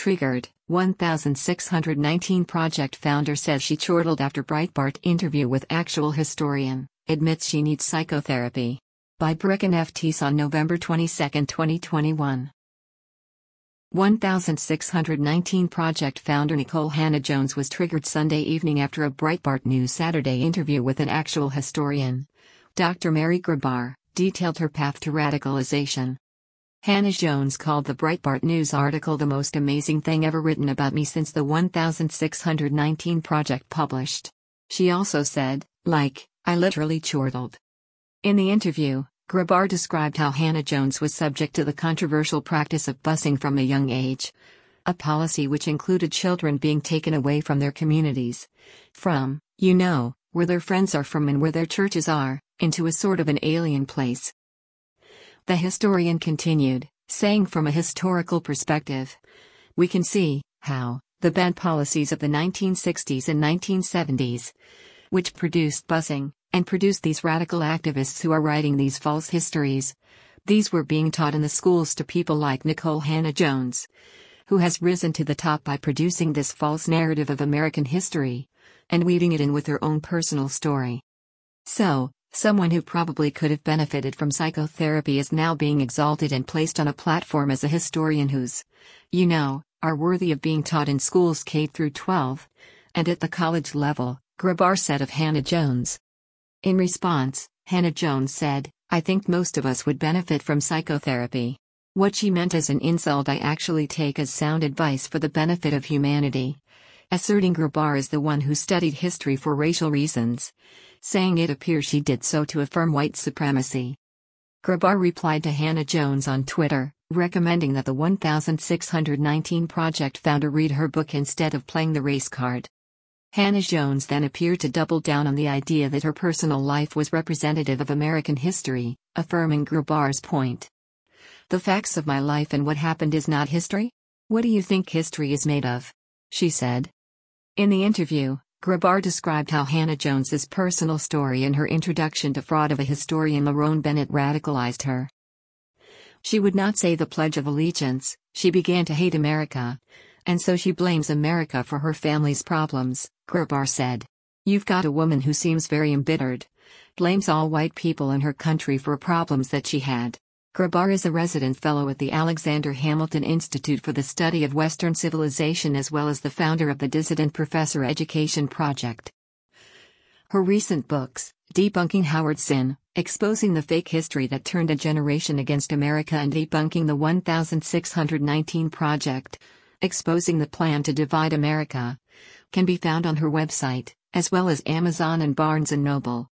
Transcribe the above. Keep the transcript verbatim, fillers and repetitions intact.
triggered. one thousand six hundred nineteen Project founder says she chortled after Breitbart interview with actual historian, admits she needs psychotherapy. By Bricken F. Teese on November twenty-second, twenty twenty-one. one thousand six hundred nineteen Project founder Nikole Hannah-Jones was triggered Sunday evening after a Breitbart News Saturday interview with an actual historian. Doctor Mary Grabar detailed her path to radicalization. Hannah-Jones called the Breitbart News article the most amazing thing ever written about me since the one thousand six hundred nineteen Project published. She also said, like, I literally chortled. In the interview, Grabar described how Hannah-Jones was subject to the controversial practice of busing from a young age. A policy which included children being taken away from their communities. From, you know, where their friends are from and where their churches are, into a sort of an alien place. The historian continued, saying from a historical perspective, we can see how the bad policies of the nineteen sixties and nineteen seventies, which produced busing, and produced these radical activists who are writing these false histories, these were being taught in the schools to people like Nikole Hannah-Jones, who has risen to the top by producing this false narrative of American history, and weaving it in with her own personal story. So, someone who probably could have benefited from psychotherapy is now being exalted and placed on a platform as a historian whose, you know, are worthy of being taught in schools K through twelve, and at the college level, Grabar said of Hannah-Jones. In response, Hannah-Jones said, I think most of us would benefit from psychotherapy. What she meant as an insult I actually take as sound advice for the benefit of humanity. Asserting Grabar is the one who studied history for racial reasons, saying it appears she did so to affirm white supremacy. Grabar replied to Hannah-Jones on Twitter, recommending that the one thousand six hundred nineteen Project founder read her book instead of playing the race card. Hannah-Jones then appeared to double down on the idea that her personal life was representative of American history, affirming Grabar's point. The facts of my life and what happened is not history? What do you think history is made of? She said. In the interview, Grabar described how Hannah-Jones's personal story and her introduction to Fraud of a historian Lerone Bennett radicalized her. She would not say the Pledge of Allegiance, she began to hate America, and so she blames America for her family's problems, Grabar said. You've got a woman who seems very embittered, blames all white people in her country for problems that she had. Grabar is a resident fellow at the Alexander Hamilton Institute for the Study of Western Civilization as well as the founder of the Dissident Professor Education Project. Her recent books, Debunking Howard Zinn, Exposing the Fake History That Turned a Generation Against America and Debunking the one thousand six hundred nineteen Project, Exposing the Plan to Divide America, can be found on her website, as well as Amazon and Barnes and Noble.